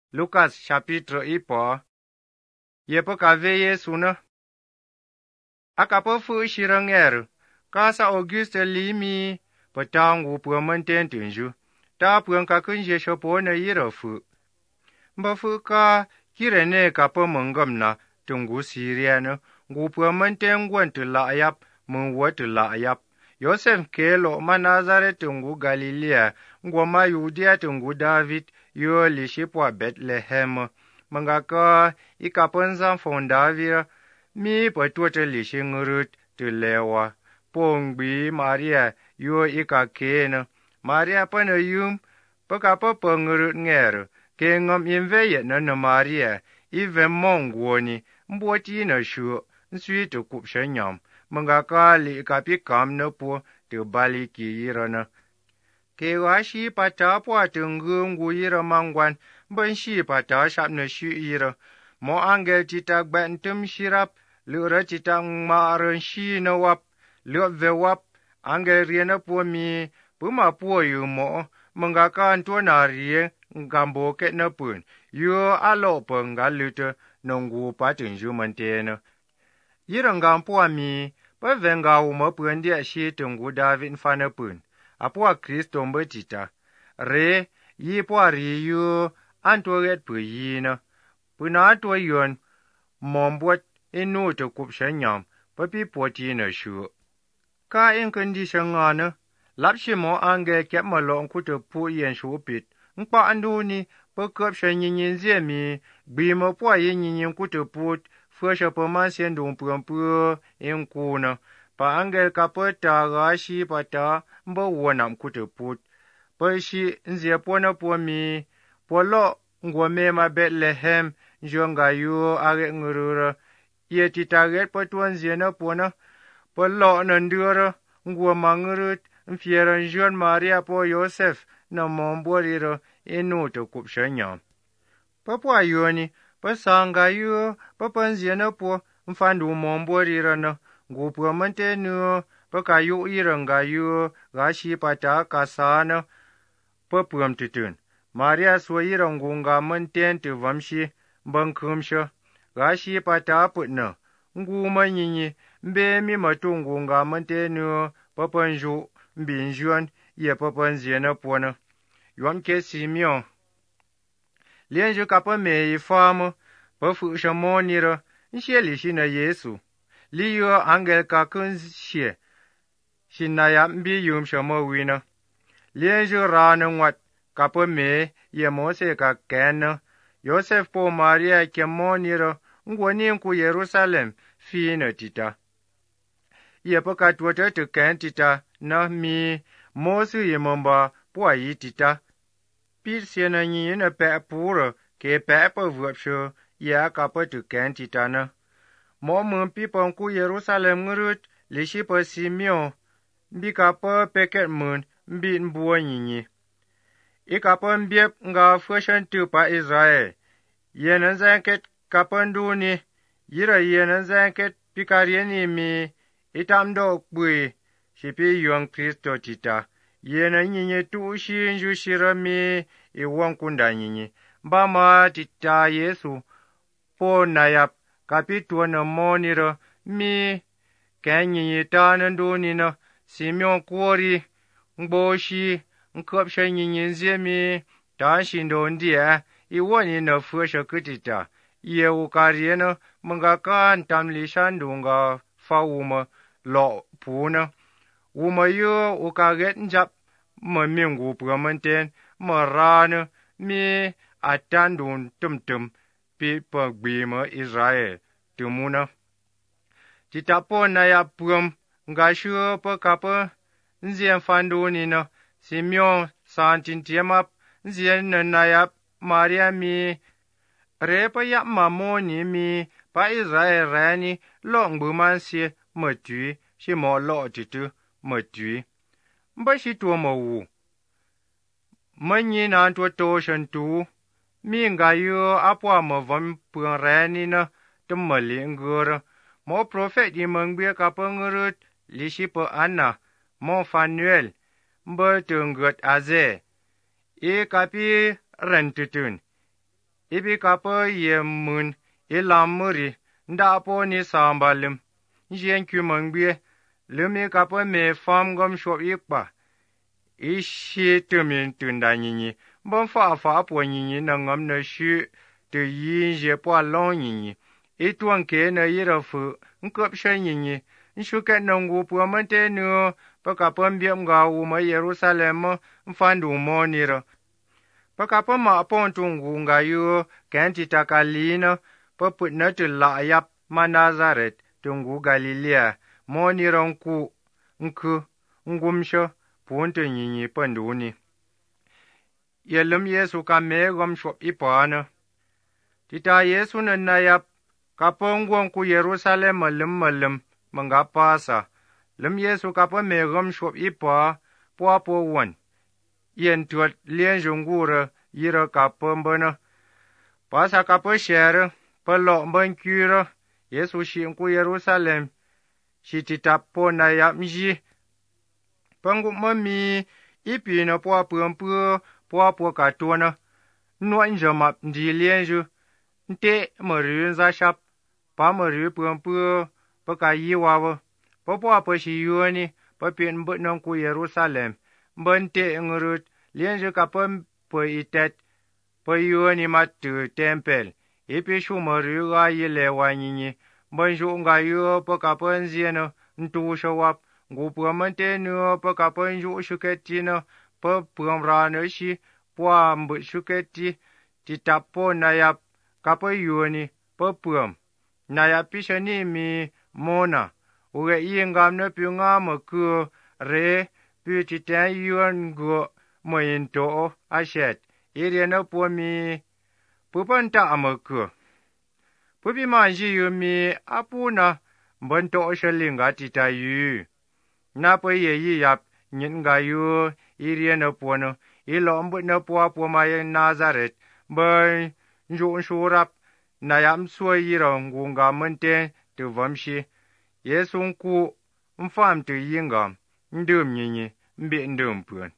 Lukas chapitre ipo. Yepo kave Yesu na. Akapo fu shiranger. Kasa Auguste limi. Patangu pua menten tunju. Ta pua kakunje shopo na yiro fu. Mba fu ka kirene kapo mengam na tungu Syriana. Ngu pua menten gwan tu laayap. Mengwa tu laayap. Yosef kelo ma Nazaret tungu Galilea. Ngwa ma Yudea tungu David. Yo lishipwa Bethlehem. Mengaka ikapenza fondavira. Mi patuate lishingurut tu lewa. Pongbi Maria yo ikakena. Maria pana yum. Pakapa pengurut nger. Kengam inve na Maria. Ive mongwoni. Mbwati na shu. Nsui tu kupshanyam. Mengaka li ikapi kam na po. Tu bali ki yirana. Kewashi pata po tungu ngu yira mangwan. Benshi pata shap na shu yira. Mo angel cita gbantum shirap. Lura cita ngmaran shi na wap. Lup ve wap. Angel riena po mi. Puma po yu mo. Mengaka antua na rie. Ngambo ket na pun. Yu alo penggal luta. Nunggu patunju mantena. Yira ngampo mi. Pa venga uma pun dia shi tungu David fana pun. Apua Kristo mbetita. Re, yi po ri yu, anto ret pu yi na. Puna ato yun, mombot inu te kupshanyam, papi poti na shu. Ka in kondisyon nga na, lapshi mo ange kep malong kuto pu yen shu pit. Nkpa andu ni, pa kupshan yin zemi, bima po yin kuto put, fwasha pa masyen dung pumpu in kuna. Pa angel kapata gashi pata mba wanam kutuput. Pa shi nzia pona po mi. Polo ngwame ma Bethlehem njonga yu age ngurura. Ye titaget pa tuan nzia na pona. Polo nandura ngwama ngurut. Mfiera njon Maria po Yosef na momborira inu to kupshanyam. Pa po ayoni pa sanga yu pa nzia na po mfandu momborira na. Gupua mantenu, pakayu iranga yu, gashi pata kasana, papuam tutun. Maria swa irangunga manten tu vamshi, bangkumsha, gashi pata putna. Nguma nyinyi, mbe mi matungunga mantenu, papanju, mbinjuan, ye papanziena pona. Yuam ke Simeon. Lienju kapa mei fama, pafu shamonira, nsheli na Yesu. Liyo angel kakun shie. Shinaya mbi yum shamo wina. Lienju rana ngwat kapa me ye mose ka kena. Yosef po Maria kemonira ngwani nku Yerusalem fina tita. Ye pakatwata tu ken tita na mi mosu ye mamba po yi tita. Pit siena nyi na pe pura ke pe pa vupsho ye kapa tu ken tita na. Mo mung pipong ku Yerusalem ngurut, lishi pa Simeon, mbika pa peket mun, mbit mbuwa nyinyi. Ika pa mbiep nga fwashan tu pa Israel. Yenan zanket kapandu ni, yira yenan zanket pikarieni mi, itamdo kbui, shipi yuang Kristo tita. Yenan nyinyi tu shi nju shira mi, iwang kunda nyinyi. Bama tita Yesu, po nayap, kapitwa na monira mi kenyi ta nandoni na Simeon kwori ngboshi nkopsha nyinyi nzemi ta shindo ndia iwani na fwasha kutita ye ukariena mangaka ntamli shandunga fawuma lo puna wuma yo ukaget njap mamingu pramanten marana mi atandun tumtum pipa gbima Israel tumuna. Titapo na ya prum ngashu pa kapa nzien fanduni na Simeon santin tiamap nzien na ya Maria mi repa ya mamoni mi pa Israel rani lo ngbumansi matui shi mo lo titu matui. Mba shi tuwa mawu. Manyi na antwa to shantu. Mi nga yu apwa mavam pung rani na tumali ngura. Mo profet yi mangbia kapa ngurut lishi pa Anna. Mo Fanuel mba tungut aze. I kapi rentutun. ibi kapo ye mun ilam muri nda po ni sambalim jen kumangbe lumi kapo me fam gom shop ikpa ishi tumin tunda nyinyi bon fa po nyinyi na ngam na shu tu yin je po long nyinyi ituan ke na yirafu nkop shen nyinyi nshuket na ngu po mante nu pa kapo mbiem ga u ma Yerusalem mfandu mo nira pa kapo ma pon tungu nga yu kenti takalina pa put na tu la yap ma Nazaret tungu Galilea mo nira nku ngumsho punto nyinyi panduni yelum Yesu ka megom shop ipana tita Yesu na yap kapo ngwon ku Yerusalem malim mangapasa lum Yesu kapo megom shop ipa po won yen tuat lien jungura yira kapo mbana pasa kapo shere palo mbankura Yesu shi ku Yerusalem shi tita po na yap mji pangu mami ipi na po katona nuan jamap ndi lienju nte maru za shap pa maru pa ka yiwa pa shi yuani pa pin mbutnan ku Yerusalem mbante ngurut lienju ka pa itet pa yuani matu tempel ipi shu maru ga yilewa nyinyi banju nga yu pa ka pa nzieno ntu shawap ngupu mante nu pa ka pa nju shuketina pa pramrana shi pa mbu shuketi titapo na yap ka pa yuani pa pram na yap pishani mi mona uge ingam na piunga maku re pi titan yuan go mointo ashet ire na po mi pupanta amaku pupi manji yumi apuna mbanto shalinga titayu na pa ye yap nyin ga yu ire na po no ilo mbu na po ma Nazaret ba nju shurap na yam so yira ngunga mante tu vamshi Yesu ku mfam tu yinga ndum nyinyi mbi ndum pun